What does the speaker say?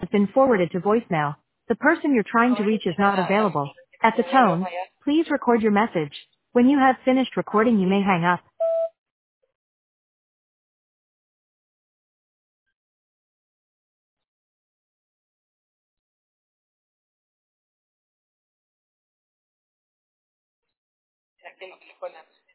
been forwarded to voicemail. The person you're trying to reach is not available. At the tone, please record your message. When you have finished recording, you may hang up. Ya que no te ponen.